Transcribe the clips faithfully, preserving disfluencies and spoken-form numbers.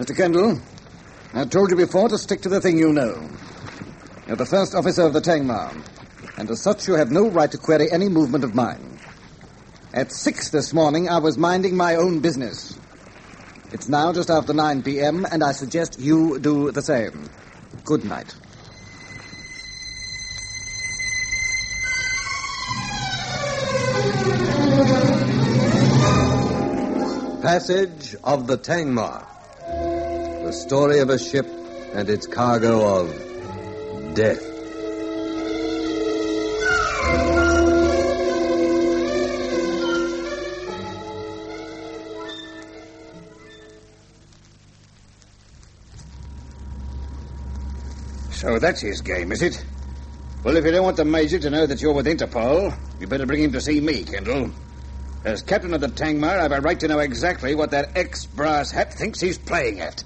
Mister Kendall, I told you before to stick to the thing you know. You're the first officer of the Tangmar, and as such you have no right to query any movement of mine. At six this morning, I was minding my own business. It's now just after nine p.m., and I suggest you do the same. Good night. Passage of the Tangmar. The story of a ship and its cargo of death. So that's his game, is it? Well, if you don't want the Major to know that you're with Interpol, you better bring him to see me, Kendall. As captain of the Tangmar, I've a right to know exactly what that ex-brass hat thinks he's playing at.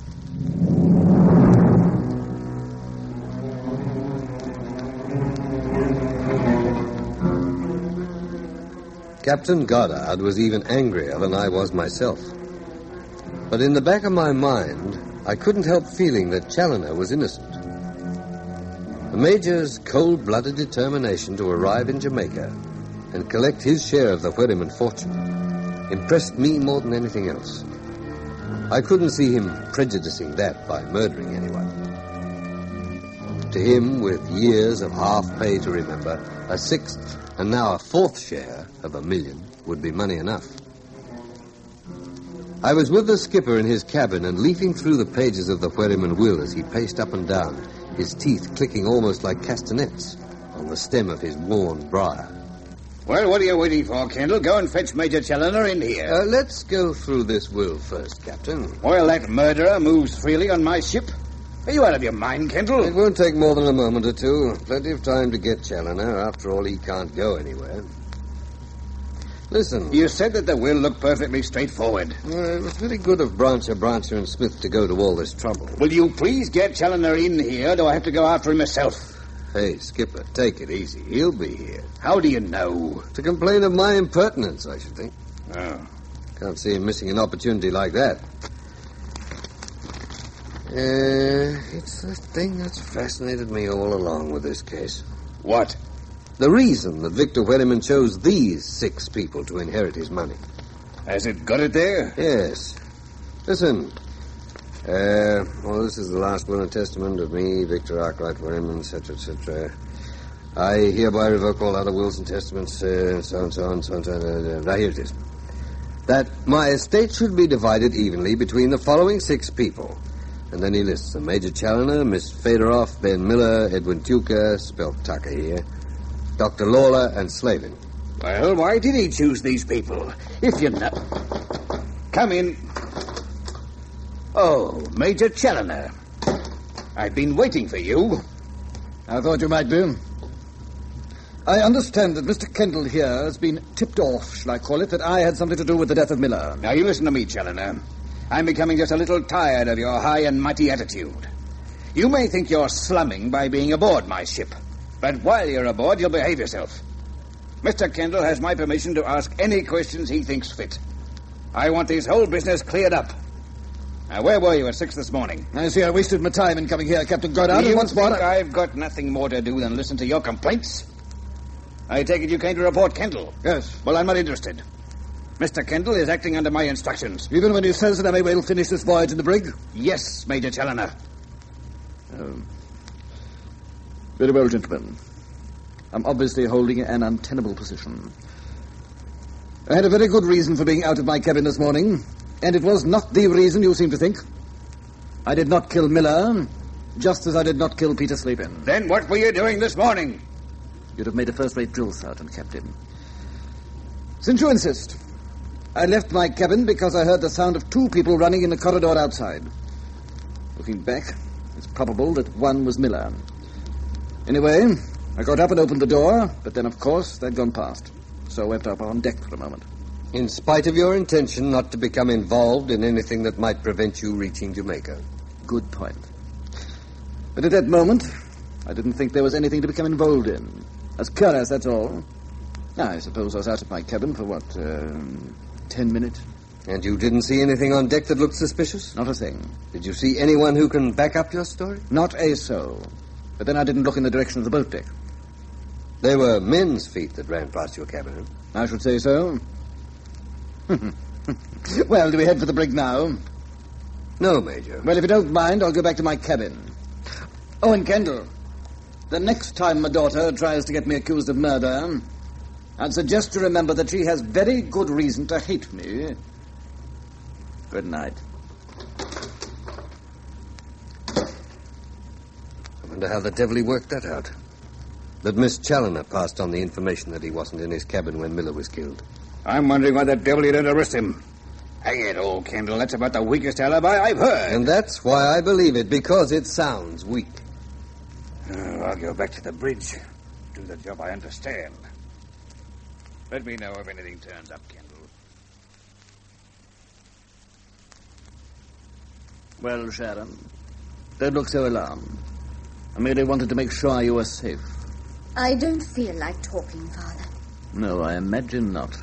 Captain Goddard was even angrier than I was myself. But in the back of my mind, I couldn't help feeling that Challoner was innocent. The Major's cold-blooded determination to arrive in Jamaica and collect his share of the Wherryman fortune impressed me more than anything else. I couldn't see him prejudicing that by murdering anyone. To him, with years of half pay to remember, a sixth and now a fourth share of a million would be money enough. I was with the skipper in his cabin and leafing through the pages of the Wherryman will as he paced up and down, his teeth clicking almost like castanets on the stem of his worn briar. Well, what are you waiting for, Kendall? Go and fetch Major Challoner in here. Uh, let's go through this will first, Captain. While that murderer moves freely on my ship? Are you out of your mind, Kendall? It won't take more than a moment or two. Plenty of time to get Challoner. After all, he can't go anywhere. Listen. You said that the will looked perfectly straightforward. Well, it was very good of Brancher, Brancher and Smith to go to all this trouble. Will you please get Challoner in here, or do I have to go after him myself? Hey, Skipper, take it easy. He'll be here. How do you know? To complain of my impertinence, I should think. Oh. Can't see him missing an opportunity like that. Uh, it's the thing that's fascinated me all along with this case. What? The reason that Victor Wherryman chose these six people to inherit his money. Has it got it there? Yes. Listen. Uh, well, this is the last will and testament of me, Victor Arkwright Wherryman, et cetera, et cetera. I hereby revoke all other wills and testaments, uh, so and so and so and so. Uh, uh, here it is. That my estate should be divided evenly between the following six people. And then he lists them. Major Challoner, Miss Federoff, Ben Miller, Edwin Tucker, spelled Tucker here, Doctor Lawler, and Slavin. Well, why did he choose these people? If you know... Come in. Oh, Major Challoner. I've been waiting for you. I thought you might be. I understand that Mister Kendall here has been tipped off, shall I call it, that I had something to do with the death of Miller. Now, you listen to me, Challoner. I'm becoming just a little tired of your high and mighty attitude. You may think you're slumming by being aboard my ship, but while you're aboard, you'll behave yourself. Mister Kendall has my permission to ask any questions he thinks fit. I want this whole business cleared up. Now, where were you at six this morning? I see I wasted my time in coming here, Captain Goddard. Do you once more, think I... I've got nothing more to do than listen to your complaints? I take it you came to report Kendall? Yes. Well, I'm not interested. Mister Kendall is acting under my instructions. Even when he says that I may well finish this voyage in the brig? Yes, Major Challoner. Um, very well, gentlemen. I'm obviously holding an untenable position. I had a very good reason for being out of my cabin this morning, and it was not the reason you seem to think. I did not kill Miller, just as I did not kill Peter Slavin. Then what were you doing this morning? You'd have made a first-rate drill sergeant, Captain. Since you insist, I left my cabin because I heard the sound of two people running in the corridor outside. Looking back, it's probable that one was Miller. Anyway, I got up and opened the door, but then, of course, they'd gone past. So I went up on deck for a moment. In spite of your intention not to become involved in anything that might prevent you reaching Jamaica. Good point. But at that moment, I didn't think there was anything to become involved in. As curious, that's all. I suppose I was out of my cabin for, what, uh, ten minutes? And you didn't see anything on deck that looked suspicious? Not a thing. Did you see anyone who can back up your story? Not a soul. But then I didn't look in the direction of the boat deck. They were men's feet that ran past your cabin. I should say so. Well, do we head for the brig now? No, Major. Well, if you don't mind, I'll go back to my cabin. Oh, and Kendall, the next time my daughter tries to get me accused of murder, I'd suggest to remember that she has very good reason to hate me. Good night. I wonder how the devil he worked that out. That Miss Challoner passed on the information that he wasn't in his cabin when Miller was killed. I'm wondering why that devil he didn't arrest him. Hang it, old Kendall. That's about the weakest alibi I've heard. And that's why I believe it, because it sounds weak. Oh, I'll go back to the bridge. Do the job I understand. Let me know if anything turns up, Kendall. Well, Sharon, don't look so alarmed. I merely wanted to make sure you were safe. I don't feel like talking, Father. No, I imagine not.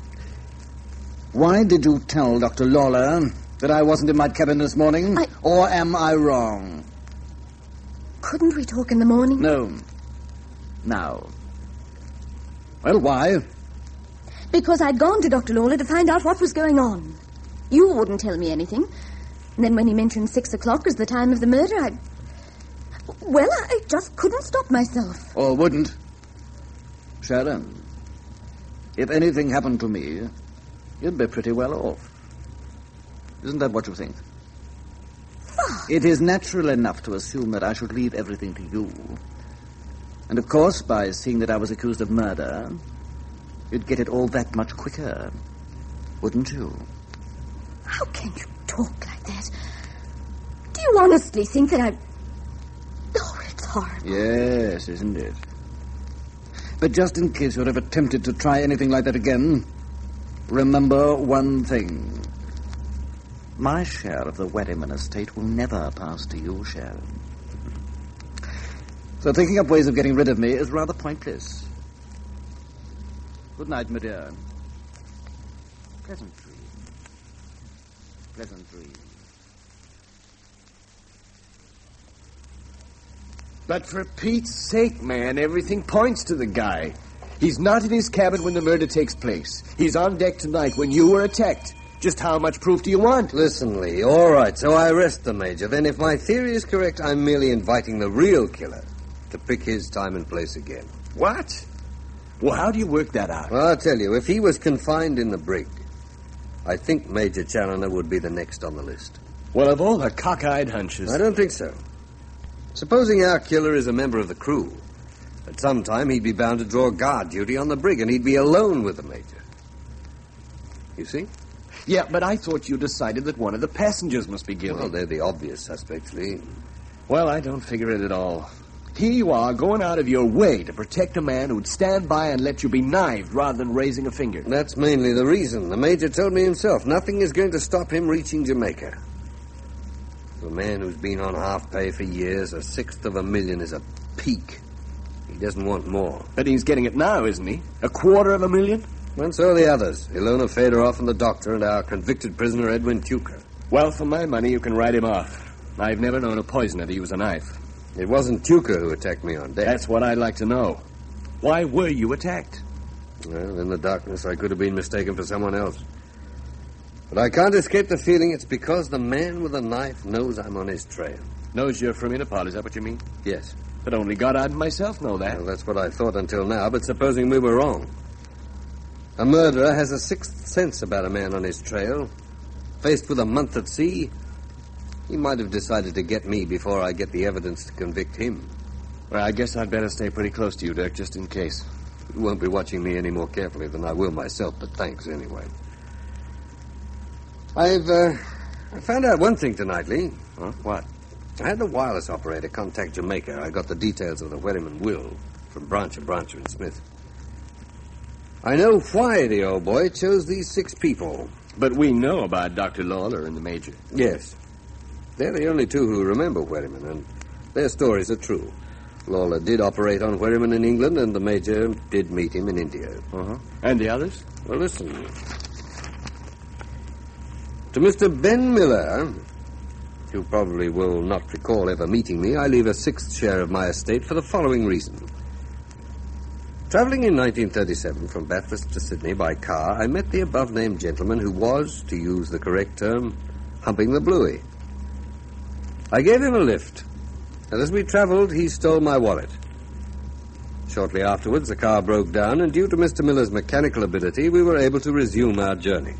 Why did you tell Doctor Lawler that I wasn't in my cabin this morning? I... Or am I wrong? Couldn't we talk in the morning? No. Now. Well, why? Because I'd gone to Doctor Lawler to find out what was going on. You wouldn't tell me anything. And then when he mentioned six o'clock as the time of the murder, I... Well, I just couldn't stop myself. Or wouldn't. Sharon, if anything happened to me, you'd be pretty well off. Isn't that what you think? Father. It is natural enough to assume that I should leave everything to you. And of course, by seeing that I was accused of murder, you'd get it all that much quicker, wouldn't you? How can you talk like that? Do you honestly think that I... Oh, it's horrible. Yes, isn't it? But just in case you're ever tempted to try anything like that again, remember one thing. My share of the Wedderman estate will never pass to you, Sharon. So thinking up ways of getting rid of me is rather pointless. Good night, my dear. Pleasant dreams. Pleasant dreams. But for Pete's sake, man, everything points to the guy. He's not in his cabin when the murder takes place. He's on deck tonight when you were attacked. Just how much proof do you want? Listen, Lee, all right, so I arrest the Major. Then if my theory is correct, I'm merely inviting the real killer to pick his time and place again. What? Well, how do you work that out? Well, I'll tell you, if he was confined in the brig, I think Major Challoner would be the next on the list. Well, of all the cockeyed hunches... I don't think so. Supposing our killer is a member of the crew, at some time he'd be bound to draw guard duty on the brig, and he'd be alone with the Major. You see? Yeah, but I thought you decided that one of the passengers must be guilty. Well, they're the obvious suspects, Lee. Well, I don't figure it at all. Here you are, going out of your way to protect a man who'd stand by and let you be knifed rather than raising a finger. That's mainly the reason. The Major told me himself, nothing is going to stop him reaching Jamaica. For a man who's been on half pay for years, a sixth of a million is a peak. He doesn't want more. But he's getting it now, isn't he? A quarter of a million? And so are the others. Ilona Fedorov and the doctor and our convicted prisoner, Edwin Tuker. Well, for my money, you can write him off. I've never known a poisoner to use a knife. It wasn't Tuker who attacked me on deck. That's what I'd like to know. Why were you attacked? Well, in the darkness, I could have been mistaken for someone else. But I can't escape the feeling it's because the man with the knife knows I'm on his trail. Knows you're from Interpol, is that what you mean? Yes. But only Goddard and myself know that. Well, that's what I thought until now, but supposing we were wrong. A murderer has a sixth sense about a man on his trail. Faced with a month at sea, he might have decided to get me before I get the evidence to convict him. Well, I guess I'd better stay pretty close to you, Dirk, just in case. You won't be watching me any more carefully than I will myself, but thanks anyway. I've, uh, I found out one thing tonight, Lee. Huh? What? I had the wireless operator contact Jamaica. I got the details of the Wedderman will from Brancher, Brancher and Smith. I know why the old boy chose these six people. But we know about Doctor Lawler and the Major. Yes. They're the only two who remember Wedderman, and their stories are true. Lawler did operate on Wedderman in England, and the Major did meet him in India. Uh-huh. And the others? Well, listen. To Mister Ben Miller, who probably will not recall ever meeting me, I leave a sixth share of my estate for the following reason. Travelling in nineteen thirty-seven from Bathurst to Sydney by car, I met the above-named gentleman who was, to use the correct term, humping the bluey. I gave him a lift, and as we travelled, he stole my wallet. Shortly afterwards, the car broke down, and due to Mister Miller's mechanical ability, we were able to resume our journey.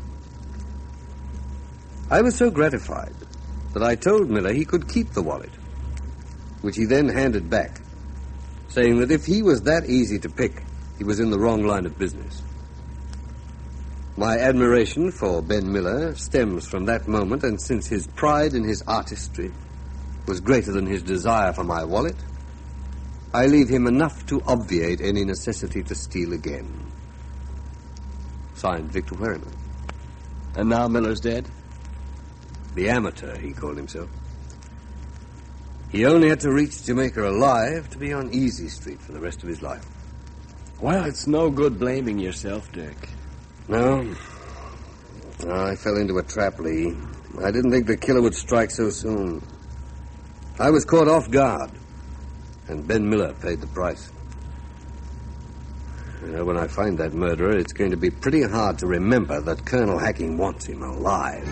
I was so gratified that I told Miller he could keep the wallet, which he then handed back, saying that if he was that easy to pick, he was in the wrong line of business. My admiration for Ben Miller stems from that moment, and since his pride in his artistry was greater than his desire for my wallet, I leave him enough to obviate any necessity to steal again. Signed, Victor Wherryman. And now Miller's dead? The amateur, he called himself. He only had to reach Jamaica alive to be on Easy Street for the rest of his life. Well, it's no good blaming yourself, Dick. No. No, I fell into a trap, Lee. I didn't think the killer would strike so soon. I was caught off guard, and Ben Miller paid the price. You know, when I find that murderer, it's going to be pretty hard to remember that Colonel Hacking wants him alive.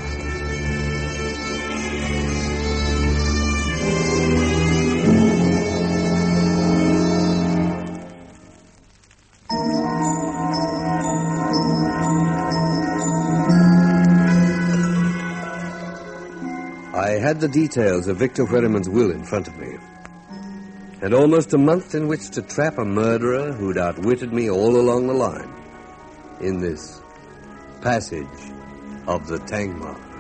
I had the details of Victor Wherryman's will in front of me, and almost a month in which to trap a murderer who'd outwitted me all along the line in this passage of the Tangmar.